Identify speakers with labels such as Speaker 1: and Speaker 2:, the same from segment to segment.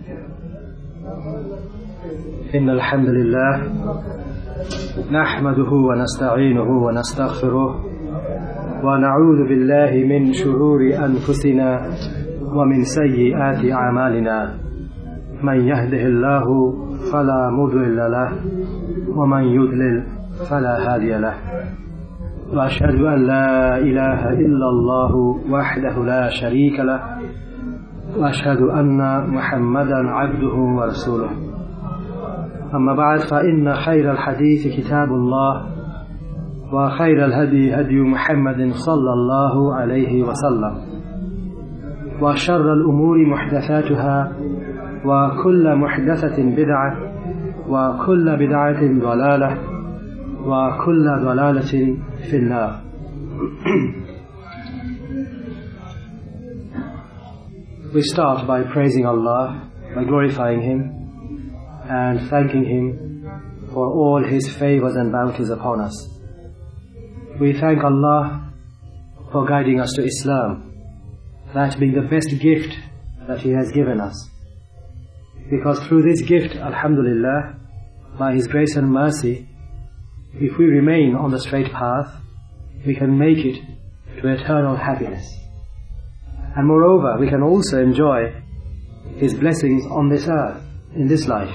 Speaker 1: إن الحمد لله نحمده ونستعينه ونستغفره ونعوذ بالله من شرور أنفسنا ومن سيئات أعمالنا من يهده الله فلا مضل له ومن يضلل فلا هادي له وأشهد أن لا إله إلا الله وحده لا شريك له وأشهد أن محمدا عبده ورسوله أما بعد فإن خير الحديث كتاب الله وخير الهدي هدي محمد صلى الله عليه وسلم وشر الأمور محدثاتها وكل محدثة بدعة وكل بدعة ضلالة وكل ضلالة في النار. We start by praising Allah, by glorifying Him and thanking Him for all His favors and bounties upon us. We thank Allah for guiding us to Islam, that being the best gift that He has given us. Because through this gift, alhamdulillah, by His grace and mercy, if we remain on the straight path, we can make it to eternal happiness. And moreover, we can also enjoy His blessings on this earth, in this life.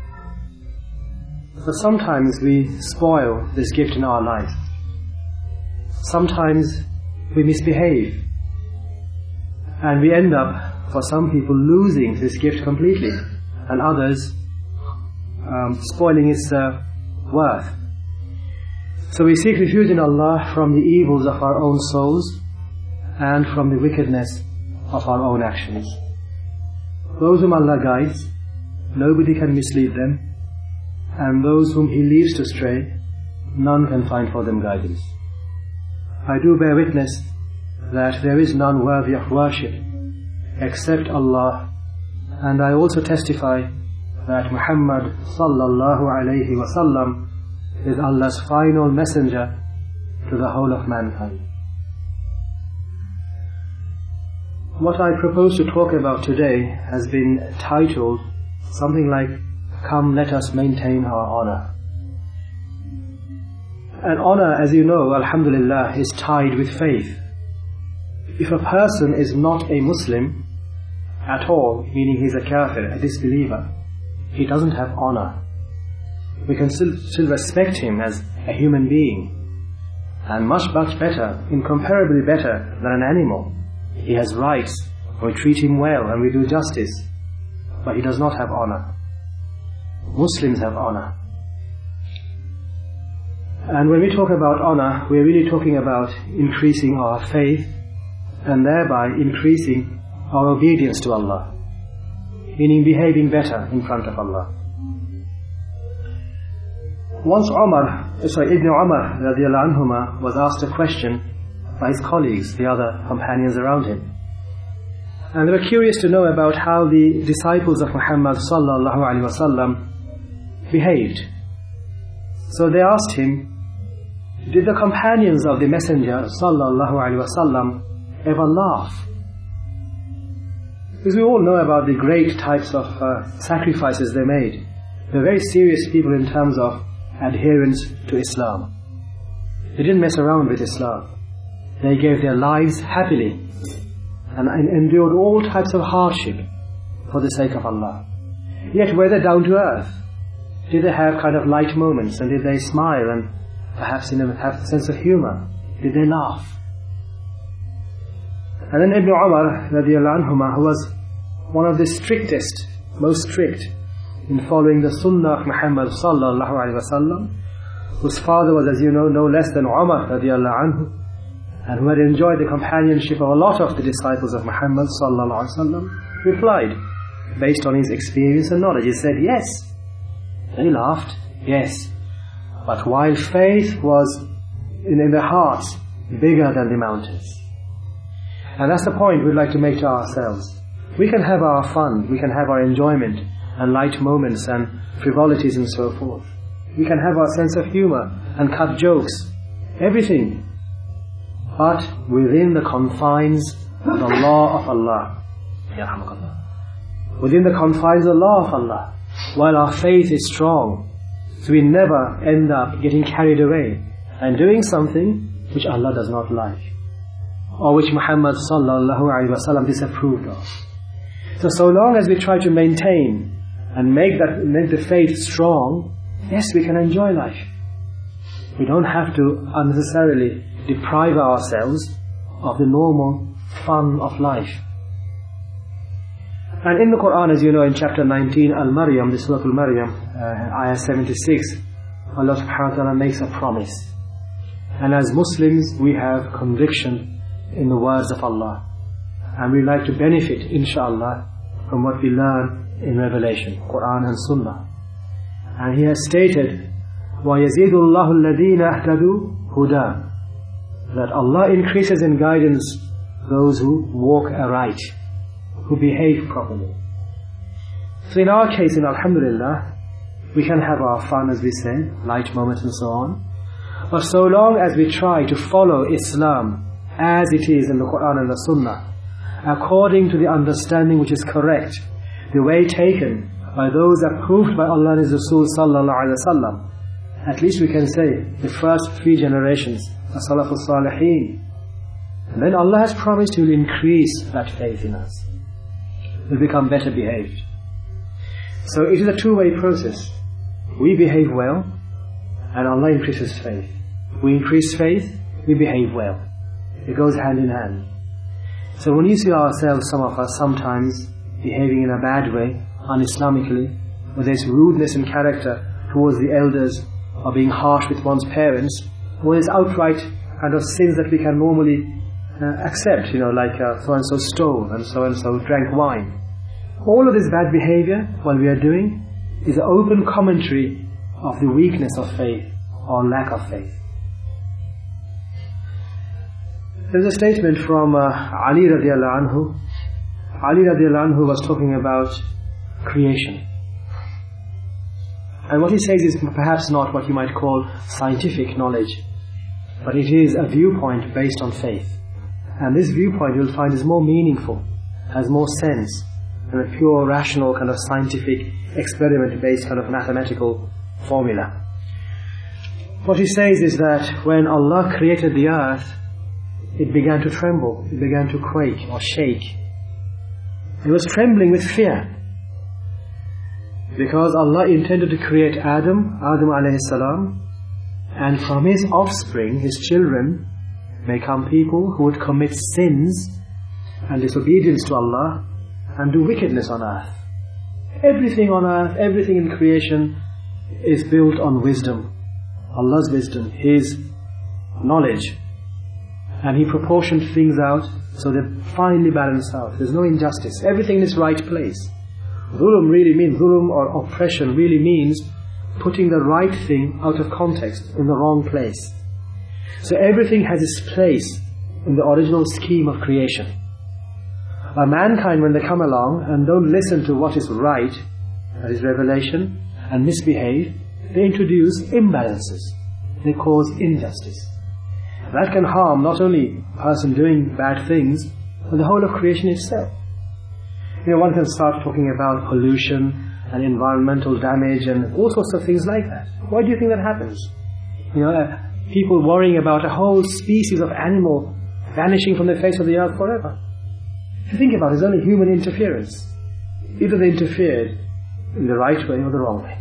Speaker 1: So sometimes we spoil this gift in our life. Sometimes we misbehave. And we end up, for some people, losing this gift completely, and others spoiling its worth. So we seek refuge in Allah from the evils of our own souls and from the wickedness of our own actions. Those whom Allah guides, nobody can mislead them, and those whom He leads to stray, none can find for them guidance. I do bear witness that there is none worthy of worship except Allah, and I also testify that Muhammad sallallahu alayhi wa sallam is Allah's final messenger to the whole of mankind. What I propose to talk about today has been titled something like, "Come, let us maintain our honor." And honor, as you know, alhamdulillah, is tied with faith. If a person is not a Muslim at all, meaning he's a kafir, a disbeliever, he doesn't have honor. We can still respect him as a human being, and much better, incomparably better than an animal. He has rights, we treat him well and we do justice, but he does not have honor. Muslims have honor. And when we talk about honor, we are really talking about increasing our faith and thereby increasing our obedience to Allah, meaning behaving better in front of Allah. Once Ibn Umar radiallahu anhuma was asked a question by his colleagues, the other companions around him. And they were curious to know about how the disciples of Muhammad sallallahu alaihi wasallam behaved. So they asked him, did the companions of the Messenger sallallahu alaihi wasallam ever laugh? Because we all know about the great types of sacrifices they made. They're very serious people in terms of adherence to Islam. They didn't mess around with Islam. They gave their lives happily and endured all types of hardship for the sake of Allah. Yet were they down to earth? Did they have kind of light moments, and did they smile and perhaps have a sense of humor? Did they laugh? And then Ibn Umar radiallahu anhuma, who was one of the strictest, most strict in following the sunnah of Muhammad sallallahu alaihi wasallam, whose father was, as you know, no less than Umar radiallahu anhu, and who had enjoyed the companionship of a lot of the disciples of Muhammad sallallahu alaihi wasallam, replied, based on his experience and knowledge, he said, yes, they laughed, yes, but while faith was in their hearts bigger than the mountains. And that's the point we'd like to make to ourselves. We can have our fun, we can have our enjoyment and light moments and frivolities and so forth. We can have our sense of humor and cut jokes, everything, but within the confines of the law of Allah. within the confines of the law of Allah, while our faith is strong. So we never end up getting carried away and doing something which Allah does not like, or which Muhammad sallallahu alaihi wasallam disapproved of. So long as we try to maintain and make the faith strong, yes, we can enjoy life. We don't have to unnecessarily deprive ourselves of the normal fun of life. And in the Quran, as you know, in chapter 19, Al-Maryam, the Surah Al-Maryam, ayah 76, Allah subhanahu wa ta'ala makes a promise. And as Muslims, we have conviction in the words of Allah. And we like to benefit, inshallah, from what we learn in Revelation, Quran and Sunnah. And He has stated, وَيَزِيدُ اللَّهُ الَّذِينَ اهْتَدُوا هُدًى, that Allah increases in guidance those who walk aright, who behave properly. So in our case, in Alhamdulillah, we can have our fun, as we say, light moments and so on. But so long as we try to follow Islam as it is in the Quran and the Sunnah, according to the understanding which is correct, the way taken by those approved by Allah and His Rasul sallallahu alaihi wasallam, at least we can say the first 3 generations, the Salafus Salihin. And then Allah has promised He will increase that faith in us. We'll become better behaved. So it is a two-way process. We behave well, and Allah increases faith. We increase faith, we behave well. It goes hand in hand. So when you see ourselves, some of us, sometimes behaving in a bad way, un-Islamically, whether it's rudeness in character towards the elders, or being harsh with one's parents, or it's outright kind of sins that we can normally accept, like so-and-so stole and so-and-so drank wine. All of this bad behavior, what we are doing, is an open commentary of the weakness of faith or lack of faith. There's a statement from Ali radiallahu anhu. Ali radiallahu anhu was talking about creation. And what he says is perhaps not what you might call scientific knowledge, but it is a viewpoint based on faith. And this viewpoint you'll find is more meaningful, has more sense than a pure rational kind of scientific experiment-based kind of mathematical formula. What he says is that when Allah created the earth, it began to tremble, it began to quake or shake. It was trembling with fear, because Allah intended to create Adam alayhi salam, and from his offspring, his children, may come people who would commit sins and disobedience to Allah and do wickedness on earth. Everything on earth, everything in creation is built on wisdom. Allah's wisdom, His knowledge. And He proportioned things out so they're finely balanced out. There's no injustice. Everything in its right place. Dhulm really means, dhulm or oppression really means putting the right thing out of context, in the wrong place. So everything has its place in the original scheme of creation. But mankind, when they come along and don't listen to what is right, that is revelation, and misbehave, they introduce imbalances. They cause injustice. That can harm not only a person doing bad things, but the whole of creation itself. One can start talking about pollution and environmental damage and all sorts of things like that. Why do you think that happens? People worrying about a whole species of animal vanishing from the face of the earth forever. If you think about it, it's only human interference. Either they interfered in the right way or the wrong way.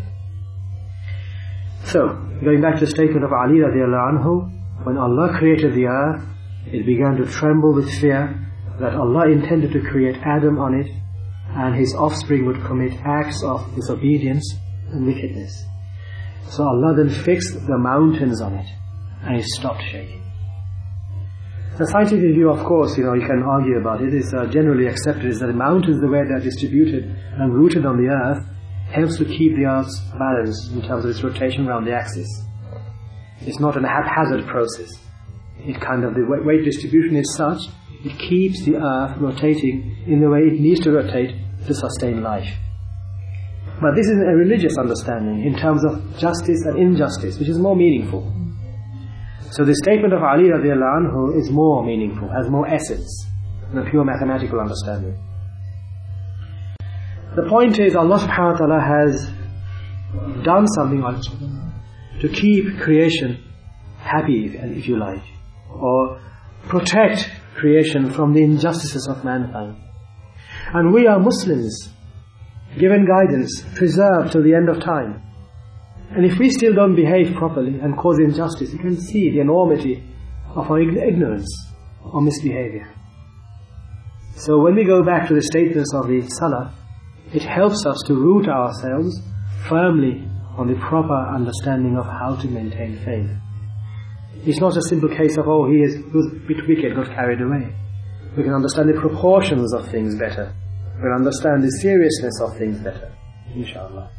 Speaker 1: So, going back to the statement of Ali radiallahu anhu, when Allah created the earth, it began to tremble with fear that Allah intended to create Adam on it, and his offspring would commit acts of disobedience and wickedness. So Allah then fixed the mountains on it, and it stopped shaking. The scientific view, of course, you can argue about it, is generally accepted, is that the mountains, the way they're distributed and rooted on the earth, helps to keep the earth's balance in terms of its rotation around the axis. It's not a haphazard process. The weight distribution is such, it keeps the earth rotating in the way it needs to rotate to sustain life. But this is a religious understanding in terms of justice and injustice, which is more meaningful. So the statement of Ali radiallahu anhu is more meaningful, has more essence than a pure mathematical understanding. The point is, Allah subhanahu wa ta'ala has done something to keep creation happy, if you like, or protect creation from the injustices of mankind. And we are Muslims, given guidance, preserved till the end of time. And if we still don't behave properly and cause injustice, you can see the enormity of our ignorance or misbehavior. So when we go back to the statements of the Salaf, it helps us to root ourselves firmly on the proper understanding of how to maintain faith. It's not a simple case of, he was a bit wicked, got carried away. We can understand the proportions of things better. We can understand the seriousness of things better, inshallah.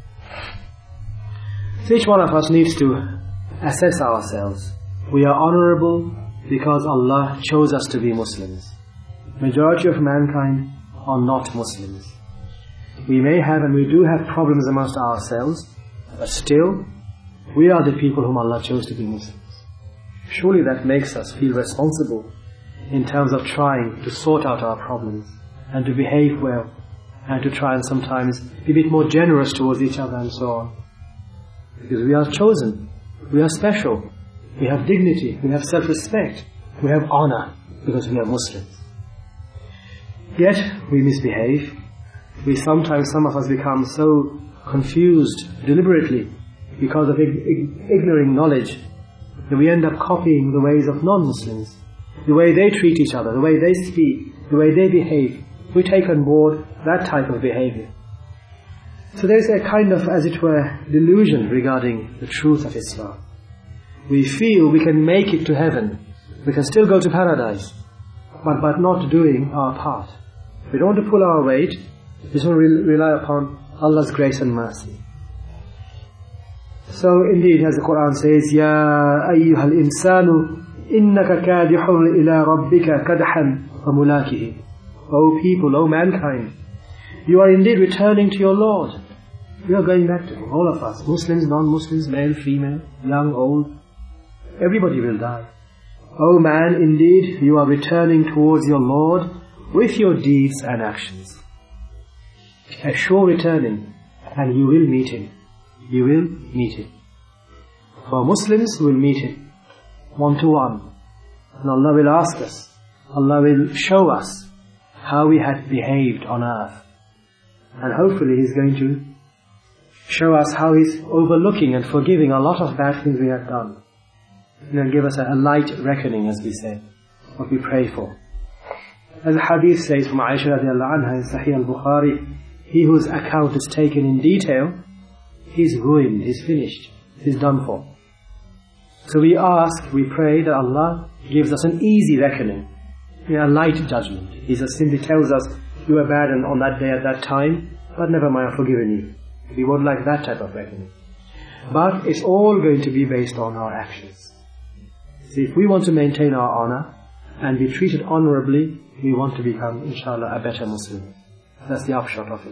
Speaker 1: So each one of us needs to assess ourselves. We are honorable because Allah chose us to be Muslims. Majority of mankind are not Muslims. We may have, and we do have, problems amongst ourselves, but still, we are the people whom Allah chose to be Muslims. Surely that makes us feel responsible in terms of trying to sort out our problems and to behave well and to try and sometimes be a bit more generous towards each other and so on. Because we are chosen, we are special, we have dignity, we have self-respect, we have honor because we are Muslims. Yet we misbehave. Some of us become so confused deliberately because of ignoring knowledge that we end up copying the ways of non-Muslims, the way they treat each other, the way they speak, the way they behave. We take on board that type of behavior. So there's a kind of, as it were, delusion regarding the truth of Islam. We feel we can make it to heaven, we can still go to paradise, but not doing our part. We don't want to pull our weight, we just want to rely upon Allah's grace and mercy. So indeed, as the Quran says, Ya ayyuhal insanu innaka kadihun ila rabbika kadhan wa mulakihi. O people, O mankind, you are indeed returning to your Lord. We are going back to Him, all of us, Muslims, non-Muslims, male, female, young, old. Everybody will die. O man, indeed, you are returning towards your Lord with your deeds and actions. A sure returning, and you will meet Him. You will meet Him. For Muslims, we will meet Him one-to-one. And Allah will ask us, Allah will show us how we had behaved on earth. And hopefully He's going to show us how He's overlooking and forgiving a lot of bad things we have done. And give us a light reckoning, as we say, what we pray for. As the hadith says from Aisha radiallahu anha in Sahih al-Bukhari, he whose account is taken in detail, he's ruined, he's finished, he's done for. So we pray that Allah gives us an easy reckoning, a light judgment. He just simply tells us, you were bad on that day at that time, but never mind, I've forgiven you. We won't like that type of reckoning. But it's all going to be based on our actions. See, if we want to maintain our honor and be treated honorably, we want to become, inshallah, a better Muslim. That's the upshot of it.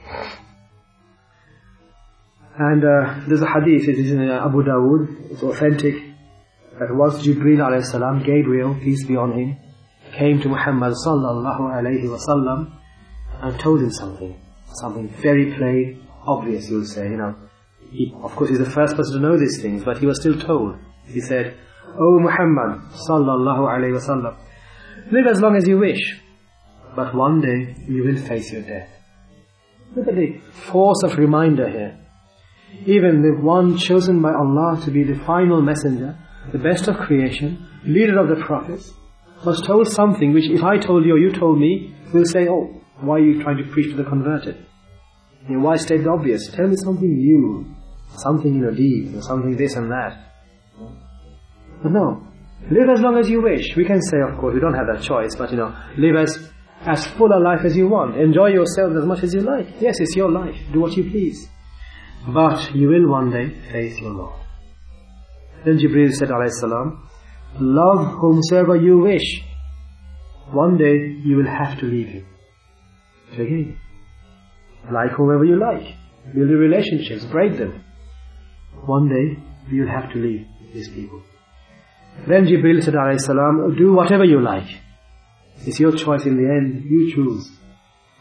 Speaker 1: And there's a hadith, it is in Abu Dawood, it's authentic, that once Jibreel alayhi salam, Gabriel, peace be on him, came to Muhammad sallallahu alayhi wasallam and told him something very plain, obvious, you'll say, He, of course, he's the first person to know these things, but he was still told. He said, O Muhammad sallallahu alayhi wasallam, live as long as you wish, but one day you will face your death. Look at the force of reminder here. Even the one chosen by Allah to be the final messenger, the best of creation, leader of the prophets, was told something which if I told you or you told me, we'll say, why are you trying to preach to the converted? Why state the obvious? Tell me something new, something deep, or something this and that. But no, live as long as you wish. We can say, of course, we don't have that choice, but live as full a life as you want. Enjoy yourself as much as you like. Yes, it's your life. Do what you please. But you will one day face your Lord. Then Jibreel said, alayhi salam, love whomsoever you wish. One day you will have to leave him. So again, like whomever you like. Build your relationships, break them. One day you will have to leave these people. Then Jibreel said, alayhi salam, do whatever you like. It's your choice in the end. You choose.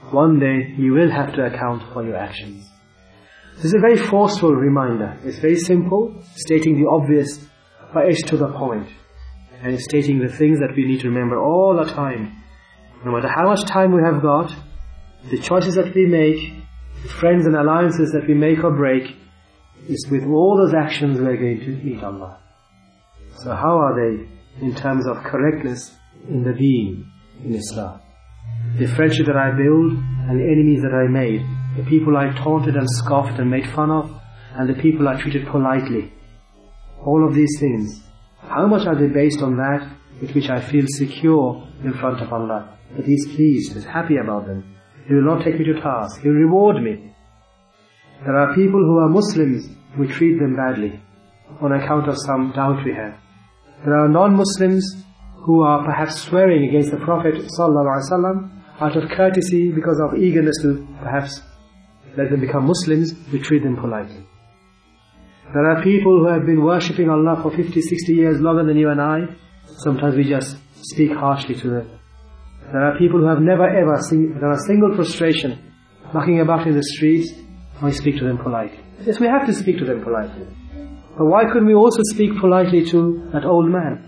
Speaker 1: one day you will have to account for your actions. This is a very forceful reminder. It's very simple, stating the obvious, but it's to the point. And it's stating the things that we need to remember all the time. No matter how much time we have got, the choices that we make, the friends and alliances that we make or break, is with all those actions we are going to meet Allah. So how are they in terms of correctness in the deen, in Islam? The friendship that I build and the enemies that I made, the people I taunted and scoffed and made fun of, and the people I treated politely. All of these things, how much are they based on that with which I feel secure in front of Allah? That He is pleased, He is happy about them. He will not take me to task, He will reward me. There are people who are Muslims, we treat them badly on account of some doubt we have. There are non-Muslims who are perhaps swearing against the Prophet ﷺ out of courtesy because of eagerness to perhaps let them become Muslims, we treat them politely. There are people who have been worshipping Allah for 50, 60 years longer than you and I. Sometimes we just speak harshly to them. There are people who have never ever done a single prostration, knocking about in the streets, and we speak to them politely. Yes, we have to speak to them politely. But why couldn't we also speak politely to that old man?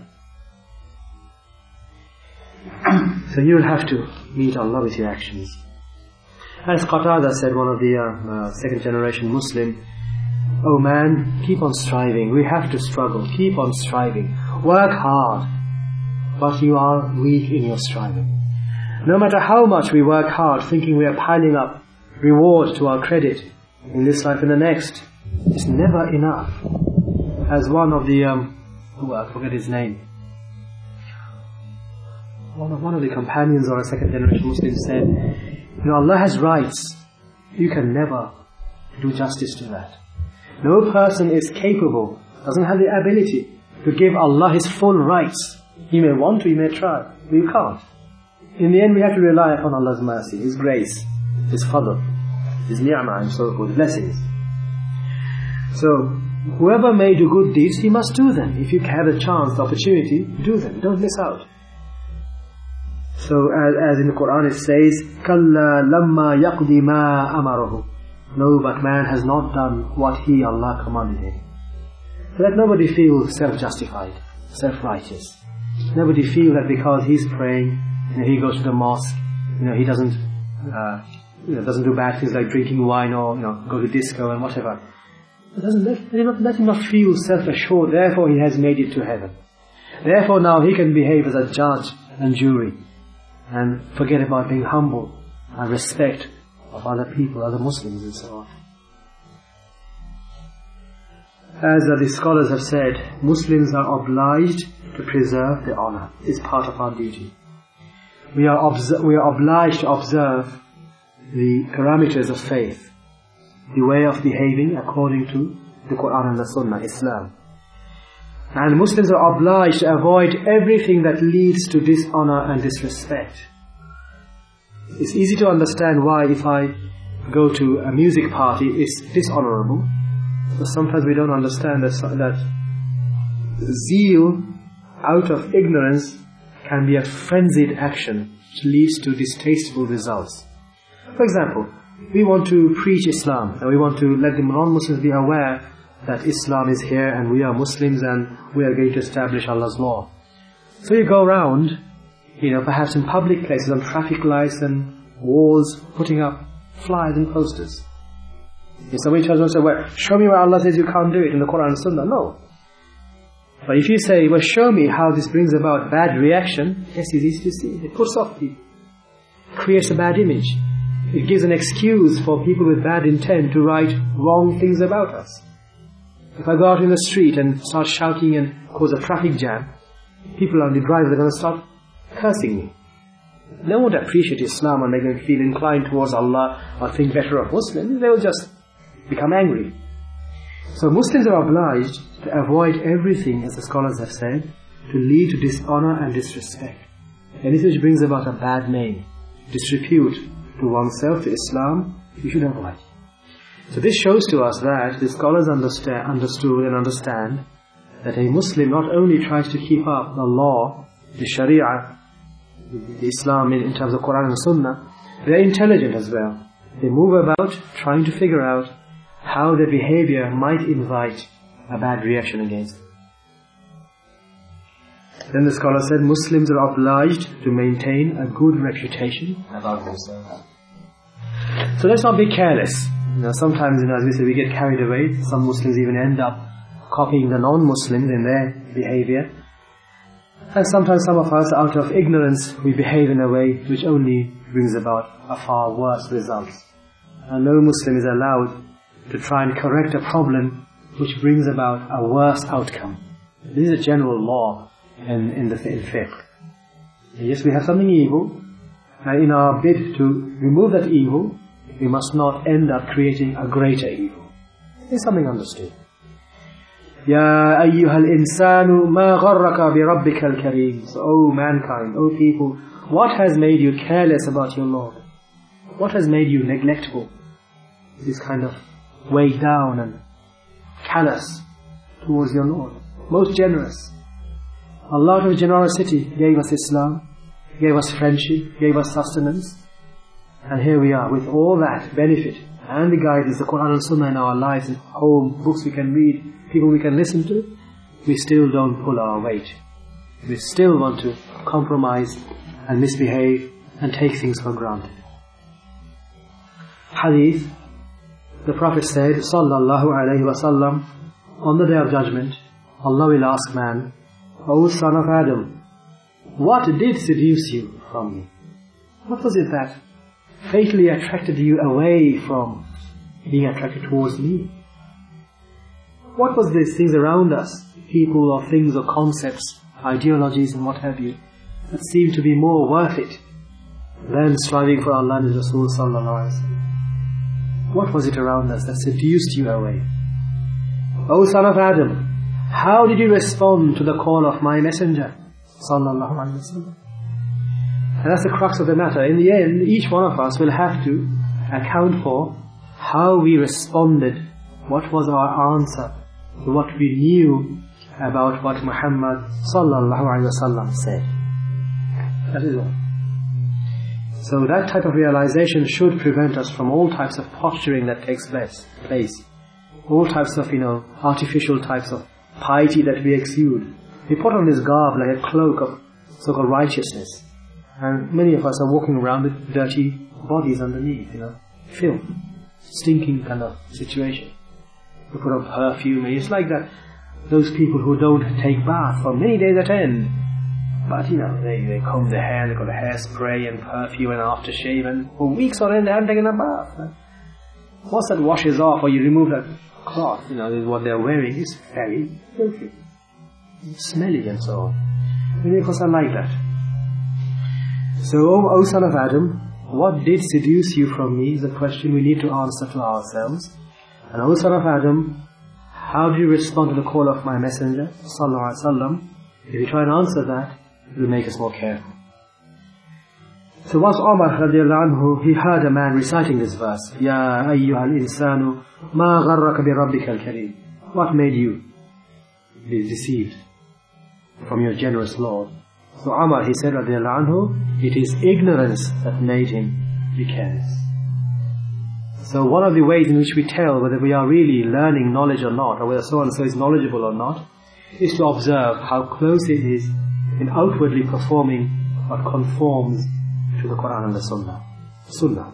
Speaker 1: So you'll have to meet Allah with your actions. As Qatada said, one of the second generation Muslim, oh man, keep on striving. We have to struggle. Keep on striving. Work hard. But you are weak in your striving. No matter how much we work hard thinking we are piling up reward to our credit in this life and the next, it's never enough. As one of the, I forget his name, one of the companions or a second generation Muslim said, you know, Allah has rights. You can never do justice to that. No person is capable, doesn't have the ability to give Allah His full rights. He may want to, he may try, but you can't. In the end we have to rely upon Allah's mercy, His grace, His fadl, His ni'mah and so forth, blessings. So, whoever may do good deeds, he must do them. If you have a chance, the opportunity, do them. Don't miss out. So, as in the Quran it says, كَلَّا لَمَّا يَقْضِ مَا أَمَرَهُ. No, but man has not done what he, Allah, commanded him. So let nobody feel self-justified, self-righteous. Nobody feel that because he's praying, he goes to the mosque, he doesn't do bad things like drinking wine or go to disco and whatever. Let him not feel self-assured, therefore he has made it to heaven. Therefore now he can behave as a judge and jury and forget about being humble and respect of other people, other Muslims and so on. As the scholars have said, Muslims are obliged to preserve their honor. It's part of our duty. We are obliged to observe the parameters of faith, the way of behaving according to the Quran and the Sunnah, Islam. And Muslims are obliged to avoid everything that leads to dishonor and disrespect. It's easy to understand why if I go to a music party, it's dishonorable. But sometimes we don't understand that zeal out of ignorance can be a frenzied action which leads to distasteful results. For example, we want to preach Islam and we want to let the non-Muslims be aware that Islam is here and we are Muslims and we are going to establish Allah's law. So you go around, perhaps in public places on traffic lights and walls, putting up flyers and posters. If somebody tells us, well, show me where Allah says you can't do it in the Quran and Sunnah, no. But if you say, well, show me how this brings about bad reaction, yes, it's easy to see. It puts off people. It creates a bad image. It gives an excuse for people with bad intent to write wrong things about us. If I go out in the street and start shouting and cause a traffic jam, people on the drive are going to start cursing me. They won't appreciate Islam and make them feel inclined towards Allah or think better of Muslims. They will just become angry. So Muslims are obliged to avoid everything, as the scholars have said, to lead to dishonor and disrespect. Anything which brings about a bad name, disrepute to oneself, to Islam, you should avoid. So this shows to us that the scholars understood and understand that a Muslim not only tries to keep up the law, the Sharia, the Islam in terms of Quran and Sunnah, They're intelligent as well. They move about trying to figure out how their behavior might invite a bad reaction against them. Then the scholar said, Muslims are obliged to maintain a good reputation about themselves. So let's not be careless. Sometimes, as we say, we get carried away. Some Muslims even end up copying the non-Muslims in their behavior. And sometimes some of us, out of ignorance, we behave in a way which only brings about a far worse result. And no Muslim is allowed to try and correct a problem which brings about a worse outcome. This is a general law in fiqh. Yes, we have something evil, and in our bid to remove that evil, we must not end up creating a greater evil. It's something understood. Ya ayyuhal insanu ma gharraka bi rabbikal kareem. So, O mankind, O people, what has made you careless about your Lord? What has made you neglectful? This kind of weighed down and callous towards your Lord. Most generous. Allah, out of His generosity, gave us Islam, gave us friendship, gave us sustenance. And here we are with all that benefit and the guidance, the Quran and Sunnah in our lives, in home, books we can read, people we can listen to. We still don't pull our weight. We still want to compromise and misbehave and take things for granted. Hadith, the Prophet said, Sallallahu Alaihi Wasallam, on the Day of Judgment, Allah will ask man, O son of Adam, what did seduce you from me? What was it that fatally attracted you away from being attracted towards me? What was these things around us, people or things or concepts, ideologies and what have you, that seemed to be more worth it than striving for Allah and His Rasul Sallallahu Alaihi Wasallam? What was it around us that seduced you away? O son of Adam, how did you respond to the call of my messenger Sallallahu Alaihi Wasallam? And that's the crux of the matter. In the end, each one of us will have to account for how we responded, what was our answer to what we knew about what Muhammad Sallallahu Alaihi Wasallam said. That is all. So that type of realization should prevent us from all types of posturing that takes place. All types of, artificial types of piety that we exude. We put on this garb like a cloak of so-called righteousness. And many of us are walking around with dirty bodies underneath, filth, stinking kind of situation. We put on perfume, and it's like that. Those people who don't take bath for many days at end, but they comb their hair, they've got a hairspray and perfume and aftershave, and for weeks on end they haven't taken a bath. Once that washes off, or you remove that cloth, what they're wearing is very filthy, smelly and so on. Many of us are like that. So, O son of Adam, what did seduce you from me is a question we need to answer to ourselves. And O son of Adam, how do you respond to the call of my messenger Sallallahu Alaihi Wasallam? If you try and answer that, it will make us more careful. So once Umar radiallahu anhu, he heard a man reciting this verse, Ya ayyuhal insanu ma gharraka bi rabbikal kareem. What made you be deceived from your generous Lord? So Umar, he said radiallahu anhu, it is ignorance that made him be careless. So one of the ways in which we tell whether we are really learning knowledge or not, or whether so-and-so is knowledgeable or not, is to observe how close it is in outwardly performing what conforms to the Quran and the Sunnah.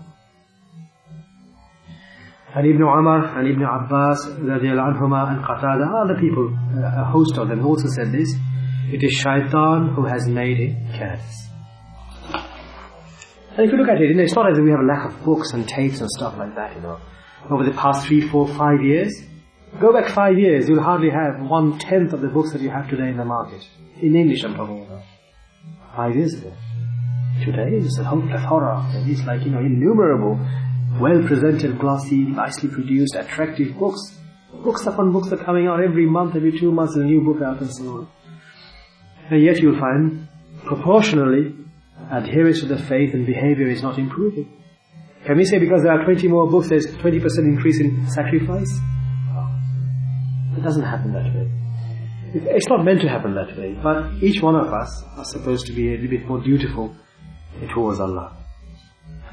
Speaker 1: And Ibn Umar and Ibn Abbas radiallahu anhuma and Qatada, other people, a host of them also said this, it is shaitan who has made him careless. And if you look at it, it's not as if we have a lack of books and tapes and stuff like that, Over the past 3, 4, 5 years, go back 5 years, you'll hardly have 1/10 of the books that you have today in the market. In English I'm talking about. 5 years ago. Today it's a whole plethora. And it's like, innumerable, well-presented, glossy, nicely produced, attractive books. Books upon books are coming out every month, every 2 months, there's a new book out and so on. And yet you'll find, proportionally, adherence to the faith and behavior is not improving. Can we say because there are 20 more books, there's 20% increase in sacrifice? It doesn't happen that way. It's not meant to happen that way, but each one of us are supposed to be a little bit more dutiful towards Allah.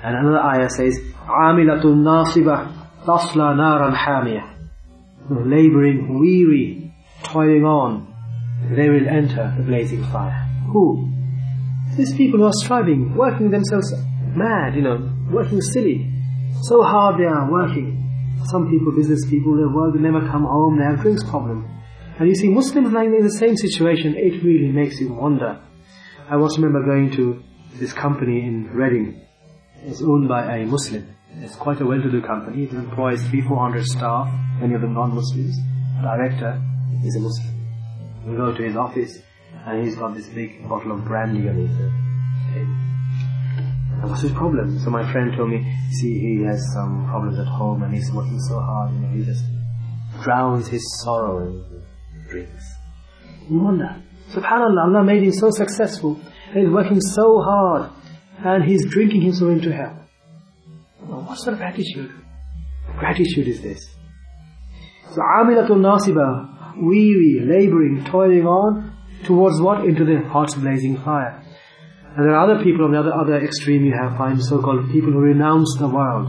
Speaker 1: And another ayah says, عَامِلَةٌ نَاصِبَةٌ تَصْلَى نَارًا حَامِيَةً. Laboring, weary, toiling on, they will enter the blazing fire. Who? These people who are striving, working themselves mad, working silly. So hard they are working. Some people, business people, they work, they never come home, they have drinks problem. And you see Muslims lying in the same situation, it really makes you wonder. I once remember going to this company in Reading. It's owned by a Muslim. It's quite a well-to-do company. It employs 300-400 staff, many of them non-Muslims. The director is a Muslim. We go to his office and he's got this big bottle of brandy on his table. And what's his problem? So my friend told me, see, he has some problems at home and he's working so hard, he just drowns his sorrow in drinks. You wonder, subhanAllah, Allah made him so successful and he's working so hard and he's drinking himself into hell. Well, what sort of attitude? Gratitude is this. So, عَامِلَةٌ نَاصِبَةٌ, weary, laboring, toiling on, towards what? Into the hot blazing fire. And there are other people on the other extreme you find so-called people who renounce the world.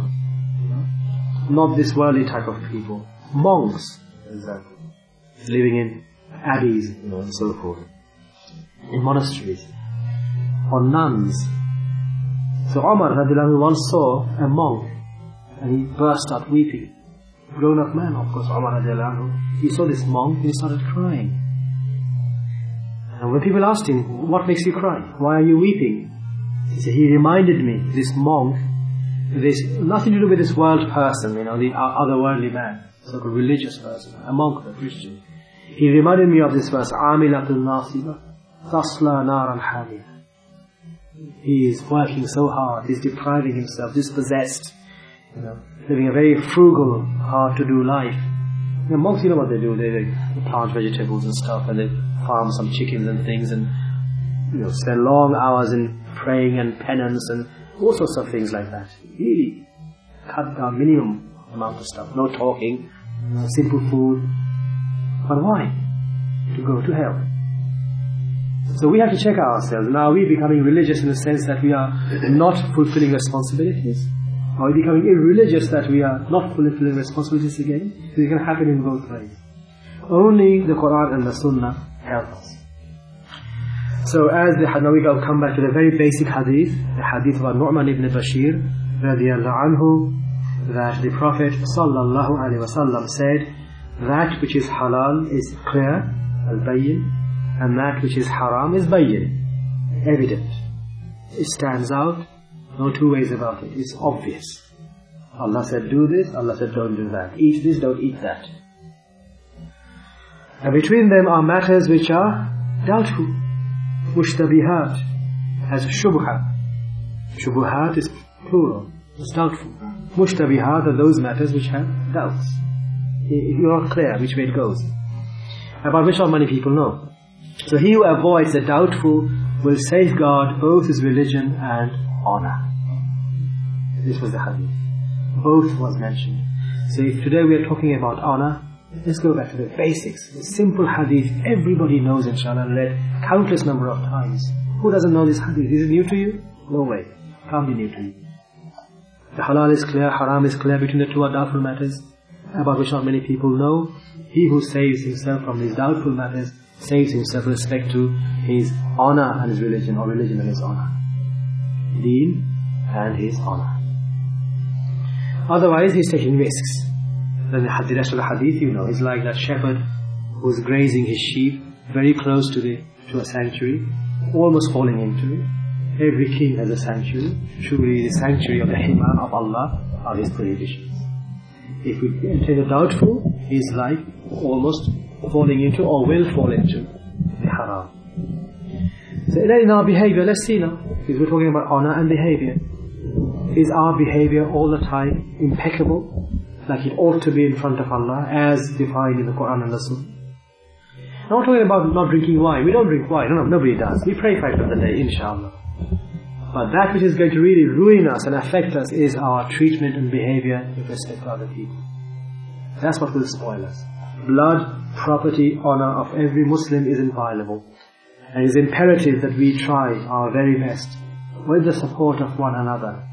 Speaker 1: Not this worldly type of people. Monks, for example, living in abbeys, and so forth. In monasteries. Or nuns. So Umar radiallahu anhu once saw a monk and he burst out weeping. Grown-up man, of course, Umar radiallahu anhu. He saw this monk and he started crying. And when people asked him, what makes you cry? Why are you weeping? He said, he reminded me, this monk, this nothing to do with this world person, the otherworldly man, sort of religious person, a monk, a Christian. He reminded me of this verse, عَامِلَةٌ نَاصِبَةٌ تَصْلَى نَارًا حَامِيَةً. He is working so hard, he's depriving himself, dispossessed, living a very frugal, hard-to-do life. Monks, what they do? They plant vegetables and stuff, and they farm some chickens and things, and spend long hours in praying and penance and all sorts of things like that. Really cut down minimum amount of stuff. No talking, simple food. But why? To go to hell. So we have to check ourselves. Now are we becoming religious in the sense that we are not fulfilling responsibilities? Are we becoming irreligious that we are not fulfilling responsibilities again? It can happen in both ways. Only the Quran and the Sunnah help us. So now we come back to the very basic hadith, the hadith of Nu'man ibn Bashir radiallahu anhu, that the Prophet sallallahu alaihi wasallam said, that which is halal is clear, al-bayyin, and that which is haram is bayyin, evident. It stands out, no two ways about it, it's obvious. Allah said do this, Allah said don't do that. Eat this, don't eat that. And between them are matters which are doubtful. Mushtabihat, as shubha. Shubuhat is plural, it's doubtful. Mushtabihat are those matters which have doubts. You're not clear which way it goes. About which not many people know. So he who avoids the doubtful will safeguard both his religion and honor. This was the hadith. Both was mentioned. So if today we are talking about honor, let's go back to the basics. The simple hadith everybody knows, inshallah, read countless number of times. Who doesn't know this hadith? Is it new to you? No way. Can't be new to you. The halal is clear, haram is clear. Between the two are doubtful matters, about which not many people know. He who saves himself from these doubtful matters saves himself with respect to his honor and his religion, or religion and his honor. Deen and his honor. Otherwise he's taking risks. Then the rest of the hadith, he's like that shepherd who's grazing his sheep very close to a sanctuary, almost falling into it. Every king has a sanctuary. Truly the sanctuary of the hima of Allah are his prohibitions. If we enter the doubtful, he's like almost falling into or will fall into the haram. So in our behavior, let's see now, because we're talking about honor and behavior. Is our behavior all the time impeccable, like it ought to be in front of Allah, as defined in the Quran and the Sunnah? I'm not talking about not drinking wine. We don't drink wine. No, nobody does. We pray 5 times a day, inshallah. But that which is going to really ruin us and affect us is our treatment and behavior with respect to other people. That's what will spoil us. Blood, property, honor of every Muslim is inviolable. And it is imperative that we try our very best with the support of one another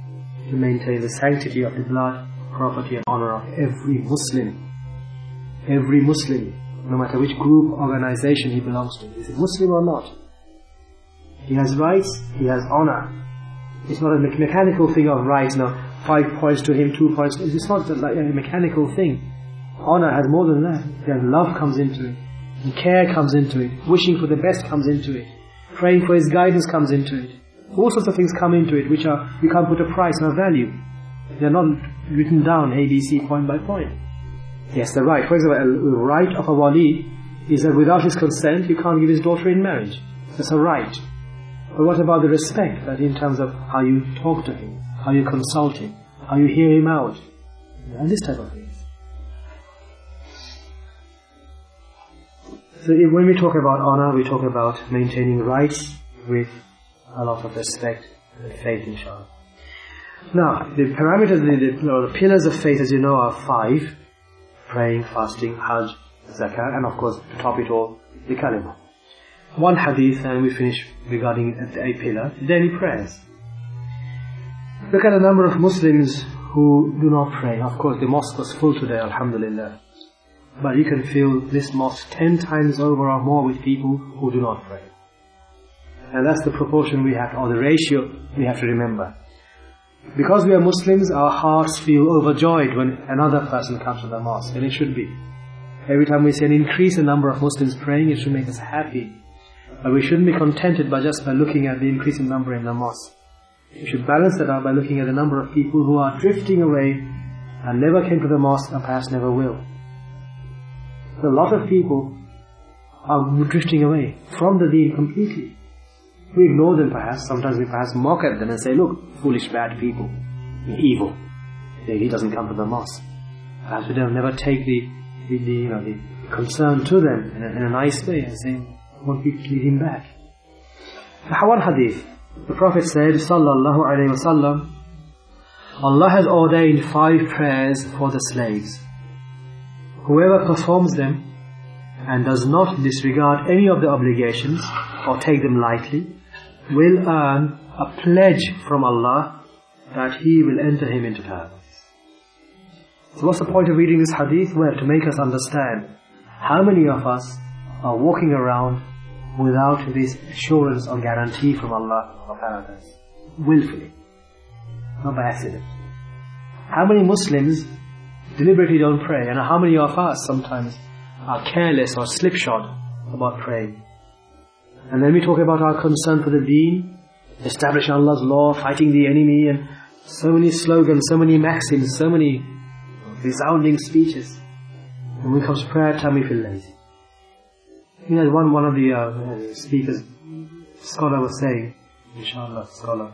Speaker 1: to maintain the sanctity of the blood, property and honor of every Muslim. Every Muslim, no matter which group, organization he belongs to. Is he Muslim or not? He has rights, he has honor. It's not a mechanical thing of rights, 5 points to him, 2 points. It's not like a mechanical thing. Honor has more than that. Then love comes into it. And care comes into it. Wishing for the best comes into it. Praying for his guidance comes into it. All sorts of things come into it which are, you can't put a price or a value. They're not written down ABC point by point. Yes, the right. For example, the right of a wali is that without his consent you can't give his daughter in marriage. That's a right. But what about the respect, that in terms of how you talk to him, how you consult him, how you hear him out, and this type of thing. So when we talk about honor, we talk about maintaining rights with a lot of respect and faith, inshallah. Now, the parameters, the pillars of faith, as you know, are 5. Praying, fasting, hajj, zakah, and of course, to top it all, the kalima. One hadith, and we finish regarding a pillar, daily prayers. Look at the number of Muslims who do not pray. Of course, the mosque was full today, alhamdulillah. But you can fill this mosque 10 times over or more with people who do not pray. And that's the proportion we have, or the ratio we have to remember. Because we are Muslims, our hearts feel overjoyed when another person comes to the mosque, and it should be. Every time we see an increase in number of Muslims praying, it should make us happy. But we shouldn't be contented by looking at the increase in number in the mosque. We should balance that out by looking at the number of people who are drifting away and never came to the mosque and perhaps never will. So a lot of people are drifting away from the deen completely. We ignore them perhaps, sometimes we perhaps mock at them and say, look, foolish bad people, evil. He doesn't come to the mosque. Perhaps we don't never take the concern to them in a nice way and say, won't we lead him back? One hadith, the Prophet said, sallallahu alayhi wa sallam, Allah has ordained 5 prayers for the slaves. Whoever performs them and does not disregard any of the obligations or take them lightly, will earn a pledge from Allah that He will enter him into paradise. So what's the point of reading this hadith? Well, to make us understand how many of us are walking around without this assurance or guarantee from Allah of paradise. Willfully. Not by accident. How many Muslims deliberately don't pray, and how many of us sometimes are careless or slipshod about praying? And then we talk about our concern for the deen, establishing Allah's law, fighting the enemy, and so many slogans, so many maxims, so many resounding speeches. And when it comes to prayer time, we feel lazy. One of the speakers, scholar was saying, inshallah, scholar,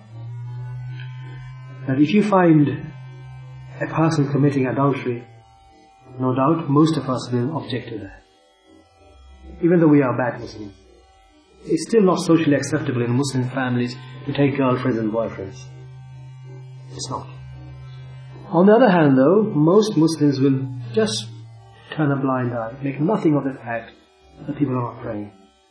Speaker 1: that if you find a person committing adultery, no doubt most of us will object to that. Even though we are bad Muslims. It's still not socially acceptable in Muslim families to take girlfriends and boyfriends. It's not. On the other hand though, most Muslims will just turn a blind eye, make nothing of the fact that people are not praying.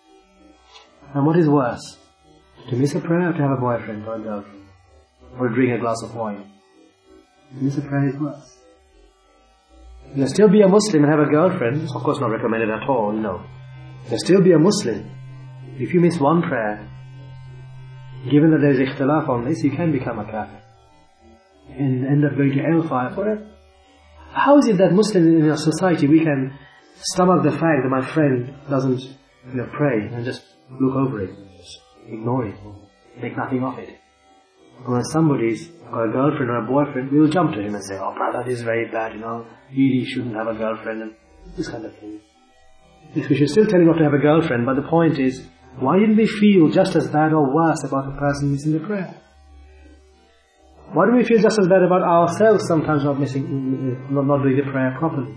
Speaker 1: And what is worse? To miss a prayer or to have a boyfriend or a girlfriend? Or to drink a glass of wine? To miss a prayer is worse. You can still be a Muslim and have a girlfriend. It's of course not recommended at all, no. You can still be a Muslim. If you miss one prayer, given that there is ikhtilaf on this, you can become a kafir and end up going to hellfire forever. How is it that Muslims in our society, we can stomach the fact that my friend doesn't pray and just look over it, just ignore it, make nothing of it? When somebody's got a girlfriend or a boyfriend, we will jump to him and say, oh brother, this is very bad, really shouldn't have a girlfriend, and this kind of thing. Yes, we should still tell him not to have a girlfriend, but the point is, why didn't we feel just as bad or worse about the person missing the prayer? Why do we feel just as bad about ourselves sometimes not doing the prayer properly?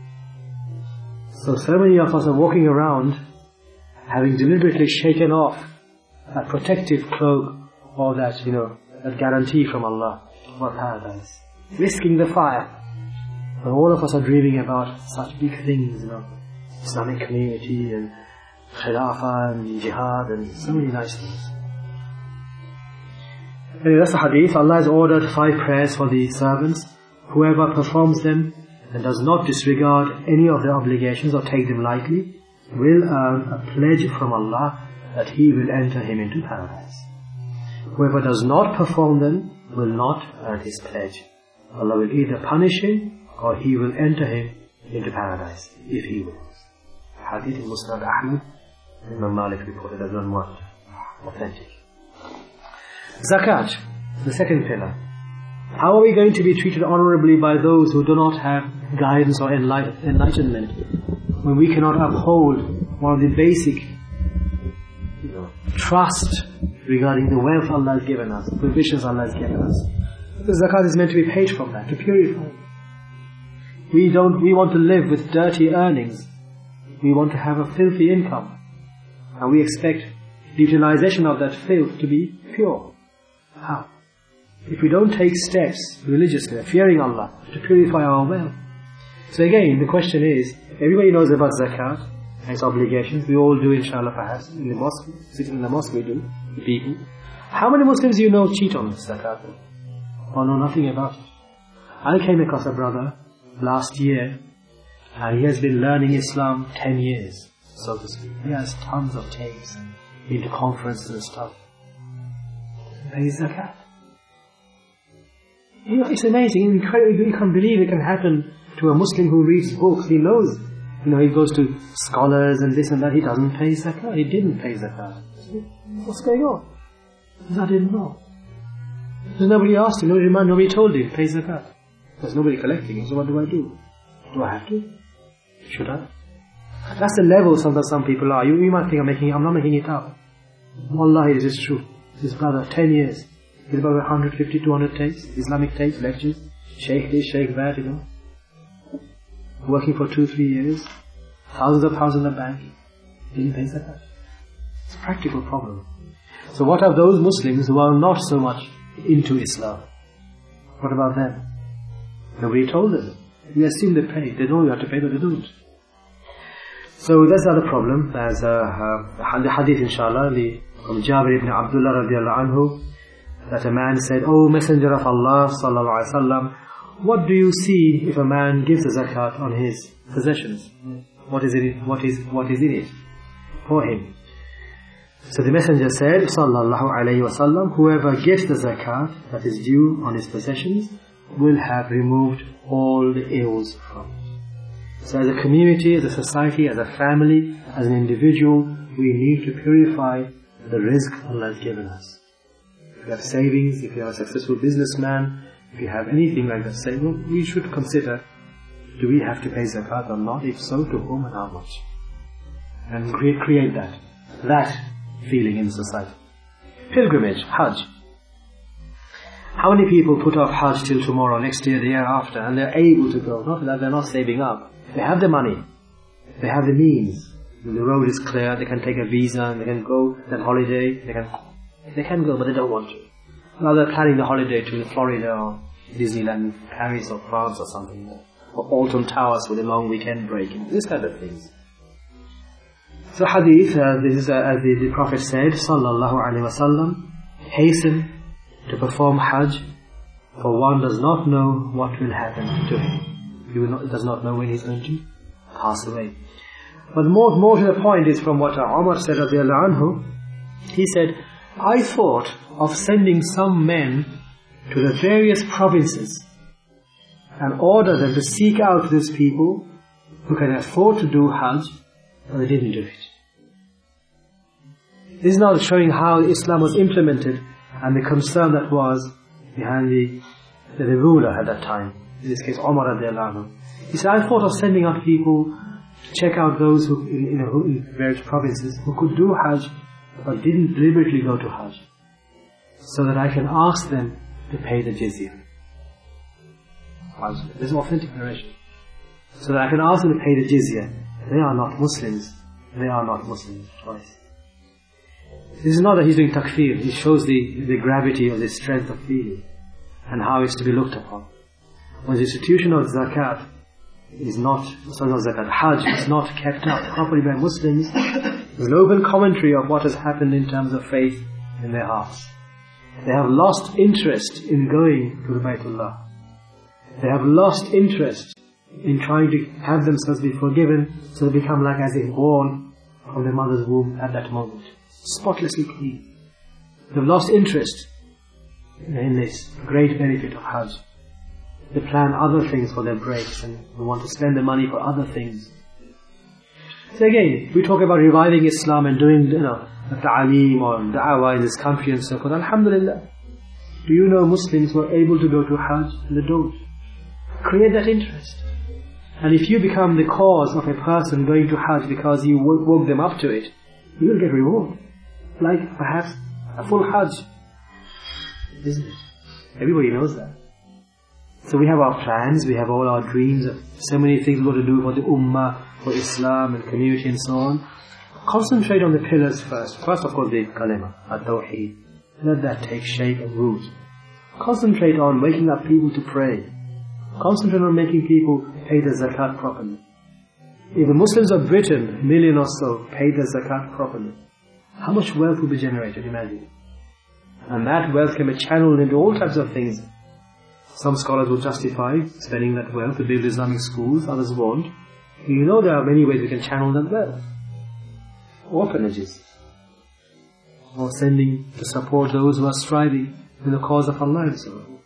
Speaker 1: So many of us are walking around having deliberately shaken off that protective cloak or that, that guarantee from Allah for paradise. Risking the fire. But all of us are dreaming about such big things, Islamic community and Khilafah and Jihad and so many nice things. And that's the hadith. Allah has ordered 5 prayers for the servants. Whoever performs them and does not disregard any of their obligations or take them lightly will earn a pledge from Allah that He will enter him into paradise. Whoever does not perform them will not earn his pledge. Allah will either punish him or He will enter him into paradise if He wills. Hadith in Musnad Ahmad, Imam Malik reported as one word, authentic. Zakat, the second pillar. How are we going to be treated honorably by those who do not have guidance or enlightenment when we cannot uphold one of the basic trust regarding the wealth Allah has given us, the provisions Allah has given us? The zakat is meant to be paid from that, to purify. We want to live with dirty earnings. We want to have a filthy income. And we expect the utilization of that filth to be pure. How? If we don't take steps religiously, fearing Allah, to purify our wealth. So again, the question is, everybody knows about zakat and its obligations. We all do, inshallah, perhaps. In the mosque, sitting in the mosque we do, the people. How many Muslims do you know cheat on zakat? Or know nothing about it? I came across a brother last year, and he has been learning Islam 10 years, so to speak. He has tons of tapes and been to conferences and stuff. Pays zakat. It's amazing, incredible. You can't believe it can happen to a Muslim who reads books. He knows, he goes to scholars and this and that. He doesn't pay zakat. He didn't pay zakat. What's going on? I didn't know. There's nobody asked him, nobody told him, pay zakat. There's nobody collecting it, so what do I do? Do I have to? Should I? That's the level some people are. You might think I'm not making it up. Wallahi, this is true. This brother, 10 years. He's about 150, 200 tapes, Islamic tapes, lectures, sheikh this, sheikh that, Working for 2-3 years, thousands of pounds in the bank. Didn't pay zakat. It's a practical problem. So what are those Muslims who are not so much into Islam? What about them? Nobody told them. We assume they pay. They know you have to pay, but they don't. So that's the other problem. There's the hadith, inshallah, from Jabir ibn Abdullah radiallahu anhu, that a man said, "O Messenger of Allah sallallahu alaihi wasallam, what do you see if a man gives the zakat on his possessions? What is in it for him?" So the Messenger said, sallallahu alaihi wasallam, whoever gives the zakat that is due on his possessions will have removed all the ills from it. So as a community, as a society, as a family, as an individual, we need to purify the rizq Allah has given us. If you have savings, if you are a successful businessman, if you have anything like that, we should consider, do we have to pay zakat or not? If so, to whom and how much? And create that feeling in society. Pilgrimage, Hajj. How many people put off Hajj till tomorrow, next year, the year after, and they're able to go? Not that they're not saving up. They have the money. They have the means. The road is clear, they can take a visa, and they can go on holiday. They can go, but they don't want to. Now they're planning the holiday to Florida or Disneyland, Paris or France or something. Or Alton Towers with a long weekend break. This kind of things. So hadith, this is as the Prophet said, sallallahu alaihi wasallam, hasten to perform Hajj, for one does not know what will happen to him. He does not know when he's going to pass away. But more to the point is from what Umar said radiallahu anhu. He said, I thought of sending some men to the various provinces and order them to seek out those people who can afford to do Hajj, but they didn't do it. This is now showing how Islam was implemented and the concern that was behind the ruler at that time. In this case, Umar radiallahu anhu. He said, I thought of sending out people to check out those who in various provinces who could do Hajj but didn't deliberately go to Hajj, so that I can ask them to pay the jizya. This is authentic narration. So that I can ask them to pay the jizya. They are not Muslims. They are not Muslims twice. This is not that he's doing takfir. It shows the gravity of the strength of feeling and how it's to be looked upon. When the institution of zakat is not, Hajj is not kept up properly by Muslims, there's an open commentary of what has happened in terms of faith in their hearts. They have lost interest in going to the Baytullah. They have lost interest in trying to have themselves be forgiven, so they become like as if born from their mother's womb at that moment, spotlessly clean. They've lost interest in this great benefit of Hajj. They plan other things for their breaks and they want to spend the money for other things. So again, we talk about reviving Islam and doing, the ta'aleem or da'wah in this country and so forth. Alhamdulillah. Do you know Muslims who are able to go to Hajj and they don't? Create that interest. And if you become the cause of a person going to Hajj because you woke them up to it, you will get reward. Like perhaps a full Hajj. Isn't it? Everybody knows that. So we have our plans, we have all our dreams of so many things we want to do for the Ummah, for Islam and community and so on. Concentrate on the pillars first. First of course the kalima, at-tawheed. Let that take shape and root. Concentrate on waking up people to pray. Concentrate on making people pay their zakat properly. If the Muslims of Britain, 1 million or so, paid their zakat properly, how much wealth would be generated, imagine. And that wealth can be channeled into all types of things. Some scholars will justify spending that wealth to build Islamic schools, others won't. You know there are many ways we can channel that wealth. Orphanages. Or sending to support those who are striving in the cause of Allah and so on.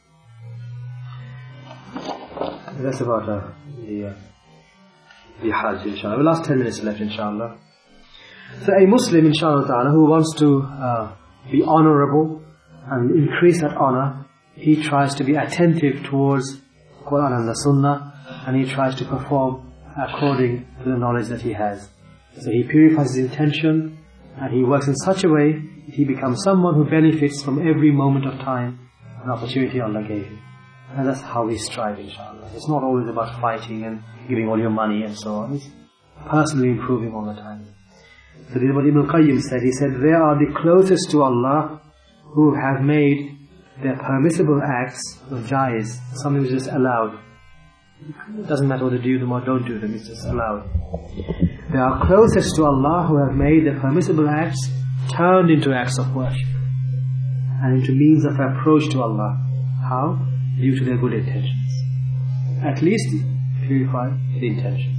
Speaker 1: That's about the Hajj, inshallah. The last 10 minutes left, inshallah. So a Muslim, inshallah ta'ala, who wants to be honorable and increase that honor, he tries to be attentive towards Quran and the Sunnah, and he tries to perform according to the knowledge that he has. So he purifies his intention, and he works in such a way that he becomes someone who benefits from every moment of time and opportunity Allah gave him. And that's how we strive, inshallah. It's not always about fighting and giving all your money and so on. It's personally improving all the time. So this is what Ibn al-Qayyim said. He said, they are the closest to Allah who have made their permissible acts of jaiz, something which is just allowed. It doesn't matter whether do them or don't do them, it's just allowed. They are closest to Allah who have made their permissible acts turned into acts of worship and into means of approach to Allah. How? Due to their good intentions. At least purify the intentions.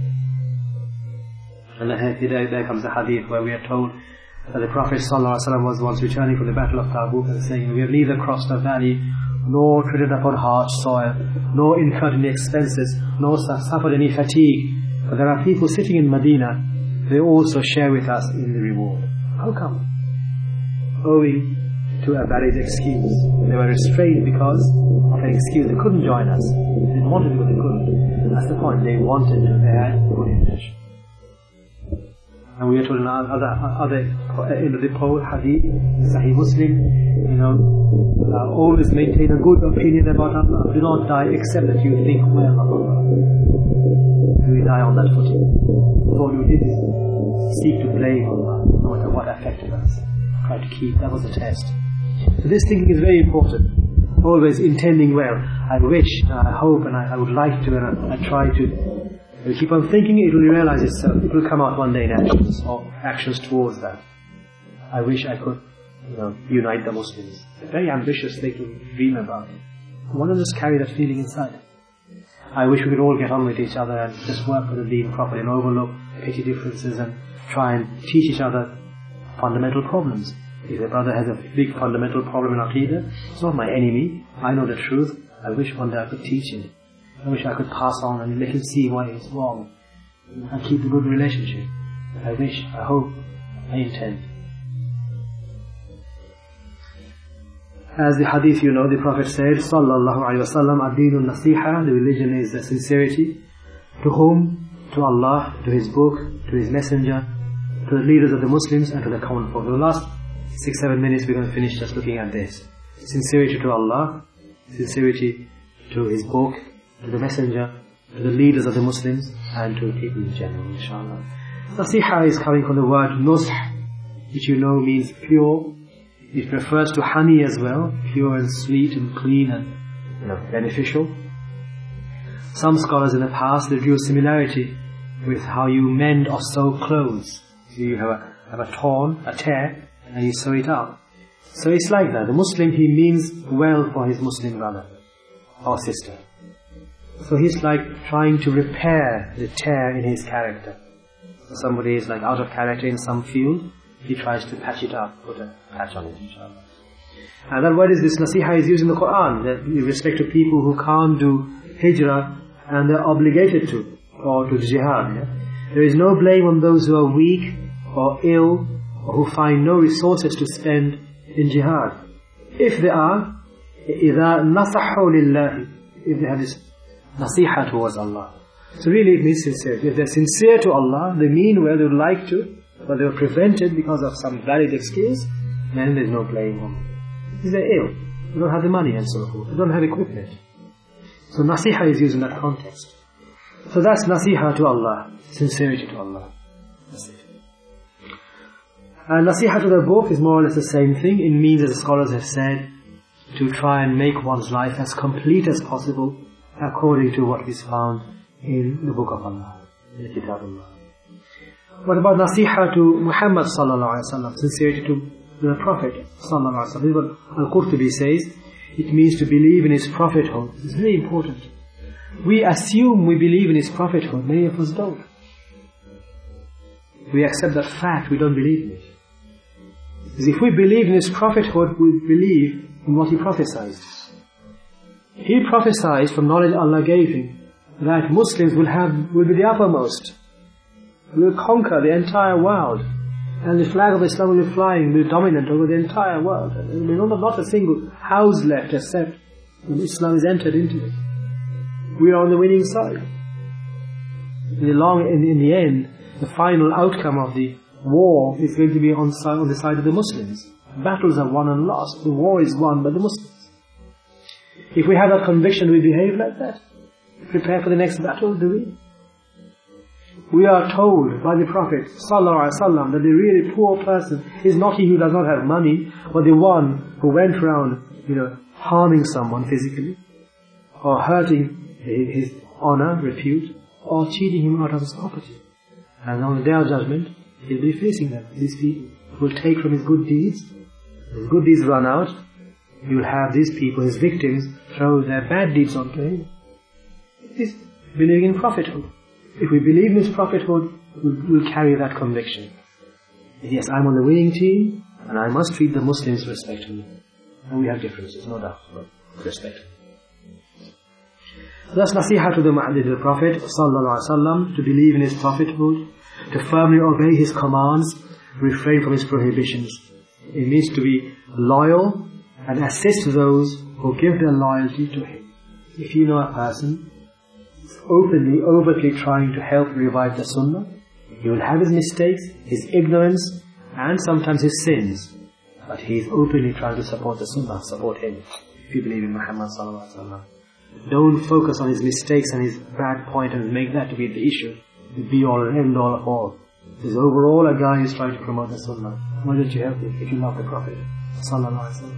Speaker 1: And there comes the hadith where we are told that the Prophet ﷺ was once returning from the battle of Tabuk and saying, we have neither crossed a valley, nor treaded upon hard soil, nor incurred any expenses, nor suffered any fatigue. But there are people sitting in Medina, they also share with us in the reward. How come? Owing to a valid excuse. They were restrained because of an excuse. They couldn't join us. They didn't want to do it, they couldn't. That's the point. They wanted to. They had good intention. And we are told in other end of the poll, hadith, Sahih Muslim, always maintain a good opinion about Allah. Do not die except that you think well of Allah. We die on that footing. All you did is seek to blame Allah, no matter what affected us. Try to keep, that was the test. So this thinking is very important. Always intending well. I wish, I hope, and I would like to, and I try to. If you keep on thinking, it will realize itself. It will come out one day in actions, or actions towards that. I wish I could, unite the Muslims. Very ambitious thing to dream about. Why not just carry that feeling inside? I wish we could all get on with each other and just work for the deen properly and overlook petty differences and try and teach each other fundamental problems. If a brother has a big fundamental problem in Aqidah, it's not my enemy. I know the truth. I wish one day I could teach him. I wish I could pass on and make him see why it's wrong and keep a good relationship. I wish, I hope, I intend. As the hadith the Prophet said, Sallallahu Alaihi Wasallam, Ad-Deenun Nasiha, the religion is the sincerity. To whom? To Allah, to His book, to His messenger, to the leaders of the Muslims and to the common folk. For the last 6-7 minutes we're going to finish just looking at this. Sincerity to Allah, sincerity to His book, to the messenger, to the leaders of the Muslims, and to people in general, inshallah. Nasiha is coming from the word nush, which means pure. It refers to honey as well, pure and sweet and clean and beneficial. Some scholars in the past, they drew a similarity with how you mend or sew clothes. So you have a tear, and you sew it up. So it's like that. The Muslim, he means well for his Muslim brother or sister. So he's like trying to repair the tear in his character. So somebody is like out of character in some field, he tries to patch it up, put a patch on it, inshallah. And that word is this nasiha is used in the Quran, that in respect to people who can't do hijrah and they're obligated to, or to jihad. Yeah? There is no blame on those who are weak or ill or who find no resources to spend in jihad. If they are, إِذَا نَصَحُوا لِلَّهِ, if they have this nasiha towards Allah. So really it means sincerity. If they're sincere to Allah, they mean well, they would like to, but they were prevented because of some valid excuse, then there's no blame on them. If they're ill, they don't have the money and so forth, they don't have equipment. So nasiha is used in that context. So that's nasiha to Allah, sincerity to Allah. That's it. And nasiha to the book is more or less the same thing. It means, as the scholars have said, to try and make one's life as complete as possible according to what is found in the book of Allah, in the Kitabullah. What about nasiha to Muhammad sallallahu alaihi wasallam, sincerity to the Prophet sallallahu alaihi wasallam? This is what Al-Qurtubi says. It means to believe in his prophethood. It's very important. We assume we believe in his prophethood. Many of us don't. We accept that fact, we don't believe in it. Because if we believe in his prophethood, we believe in what he prophesied. He prophesied from knowledge Allah gave him that Muslims will be the uppermost, will conquer the entire world, and the flag of Islam will be flying, will be dominant over the entire world. There will be not a single house left except when Islam is entered into it. We are on the winning side. In the end, the final outcome of the war is going to be on the side of the Muslims. Battles are won and lost. The war is won by the Muslims. If we have that conviction, we behave like that. Prepare for the next battle, do we? We are told by the Prophet ﷺ that the really poor person is not he who does not have money, but the one who went around, harming someone physically, or hurting his honor, repute, or cheating him out of his property. And on the Day of Judgment, he'll be facing them. These people will take from his good deeds. His good deeds run out. You will have these people, his victims, throw their bad deeds onto him. It is believing in prophethood. If we believe in his prophethood, we'll carry that conviction. Yes, I'm on the winning team, and I must treat the Muslims respectfully. And we have differences, no doubt, but respect. Thus, nasiha to the Prophet ﷺ, to believe in his prophethood, to firmly obey his commands, refrain from his prohibitions. It means to be loyal and assist those who give their loyalty to him. If you know a person openly, overtly trying to help revive the Sunnah, he will have his mistakes, his ignorance, and sometimes his sins. But he is openly trying to support the Sunnah, support him, if you believe in Muhammad sallallahu alaihi wasallam. Don't focus on his mistakes and his bad point and make that to be the issue, the be-all and end-all of all. Because overall a guy is trying to promote the Sunnah. Why don't you help him if you love the Prophet sallallahu alaihi wasallam?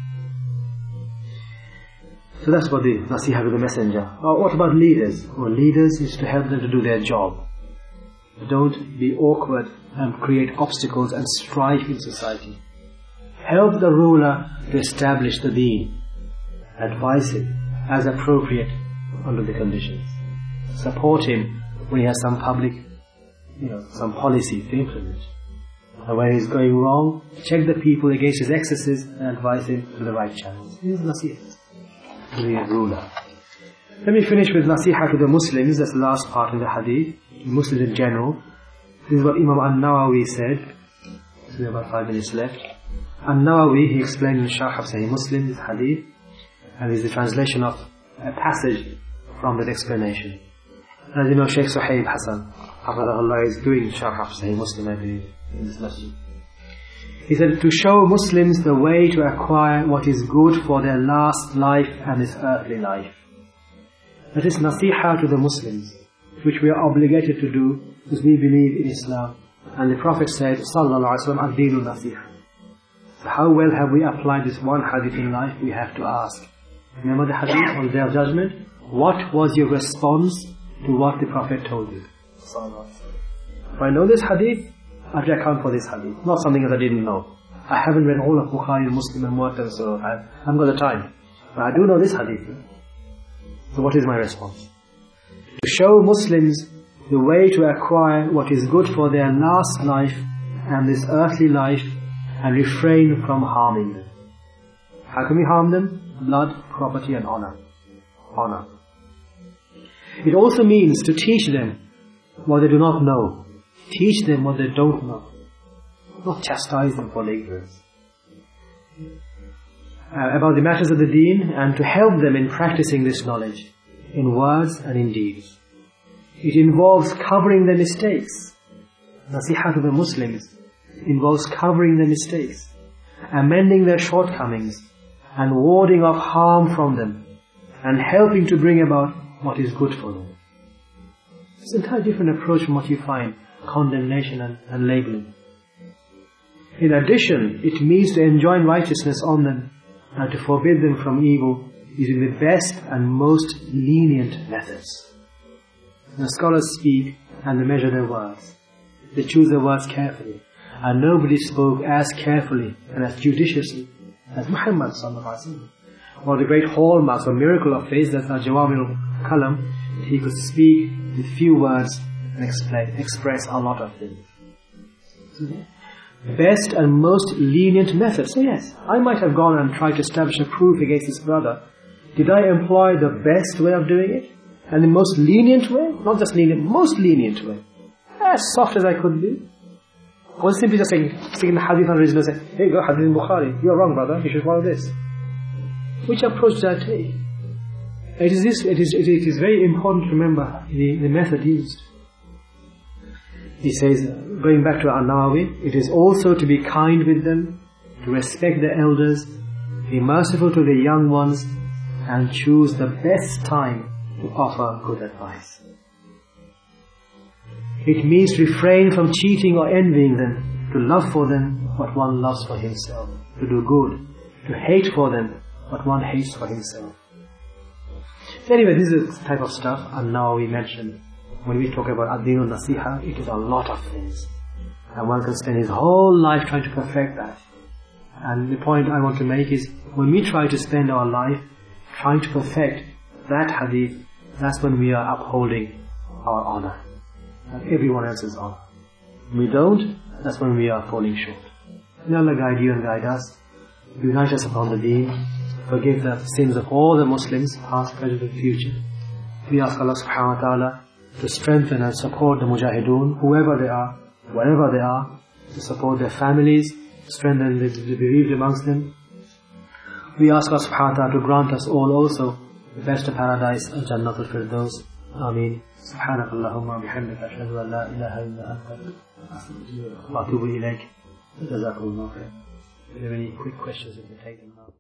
Speaker 1: So that's what the nasiha to the messenger. What about leaders? Well, leaders is to help them to do their job. Don't be awkward and create obstacles and strife in society. Help the ruler to establish the deen. Advise him as appropriate under the conditions. Support him when he has some public, some policy to implement. And when he's going wrong, check the people against his excesses and advise him to the right channels. This is nasiha to the ruler. Let me finish with nasiha to the Muslims. That's the last part of the hadith. Muslims in general. This is what Imam An-Nawawi said. So we have about 5 minutes left. An-Nawawi, he explained in Sharh of Sahih Muslim, this hadith. And this is the translation of a passage from that explanation. As you know, Shaykh Suhaib Hassan, Hafidhahullah, is doing Sharh of Sahih Muslim, I believe, in this masjid. He said, to show Muslims the way to acquire what is good for their last life and this earthly life. That is nasiha to the Muslims, which we are obligated to do because we believe in Islam. And the Prophet said, sallallahu alaihi wasallam, ad-deenu nasiha. How well have we applied this one hadith in life? We have to ask. Remember the hadith on the Day of Judgment? What was your response to what the Prophet told you? If I know this hadith, I have to account for this hadith. Not something that I didn't know. I haven't read all of Bukhari and Muslim and Muwatta, so I haven't got the time. But I do know this hadith. So what is my response? To show Muslims the way to acquire what is good for their last life and this earthly life, and refrain from harming them. How can we harm them? Blood, property and honor. Honor. It also means to teach them what they do not know. Teach them what they don't know. Not chastise them for ignorance. About the matters of the deen, and to help them in practicing this knowledge, in words and in deeds. It involves covering their mistakes. Nasiha to the Muslims involves covering their mistakes, amending their shortcomings, and warding off harm from them, and helping to bring about what is good for them. It's an entirely different approach from what you find, condemnation and labeling. In addition, it means to enjoin righteousness on them and to forbid them from evil using the best and most lenient methods. The scholars speak and they measure their words. They choose their words carefully. And nobody spoke as carefully and as judiciously as Muhammad sallallahu alaihi wasallam. One of the great hallmarks or miracle of faith, that's Al-Jawamil Kalam, he could speak with few words and express a lot of things. Best and most lenient method. So yes, I might have gone and tried to establish a proof against this brother. Did I employ the best way of doing it? And the most lenient way? Not just lenient, most lenient way. As soft as I could be. I was simply just saying, sticking the hadith on the original and saying, hey, go hadith in Bukhari. You're wrong, brother. You should follow this. Which approach did I take? It is very important to remember the method used. He says, going back to An-Nawawi, it is also to be kind with them, to respect the elders, be merciful to the young ones, and choose the best time to offer good advice. It means to refrain from cheating or envying them, to love for them what one loves for himself, to do good, to hate for them what one hates for himself. So anyway, this is the type of stuff, and now we mentioned, when we talk about ad-deen al-nasiha, it is a lot of things. And one can spend his whole life trying to perfect that. And the point I want to make is, when we try to spend our life trying to perfect that hadith, that's when we are upholding our honor. And everyone else's honor. When we don't, that's when we are falling short. May Allah guide you and guide us. Unite us upon the deen. Forgive the sins of all the Muslims, past, present and future. We ask Allah subhanahu wa ta'ala to strengthen and support the mujahideen, whoever they are, wherever they are, to support their families, strengthen the bereaved amongst them. We ask Allah subhanahu wa ta'ala to grant us all also the best of paradise and Jannatul Firdaus. Ameen. سبحانك اللهم وبحمدك أشهد أن لا إله إلا أنت أستغفرك وأتوب إليك. جزاكم الله خير. If you have any quick questions, you can take them now.